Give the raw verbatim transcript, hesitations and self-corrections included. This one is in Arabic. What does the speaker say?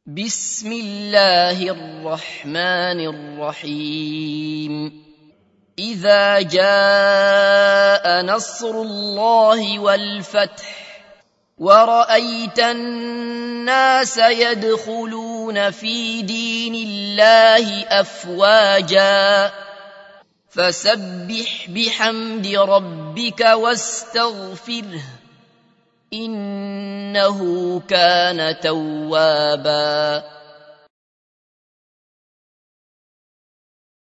بسم الله الرحمن الرحيم إذا جاء نصر الله والفتح ورأيت الناس يدخلون في دين الله أفواجا فسبح بحمد ربك واستغفره إنه كان توابا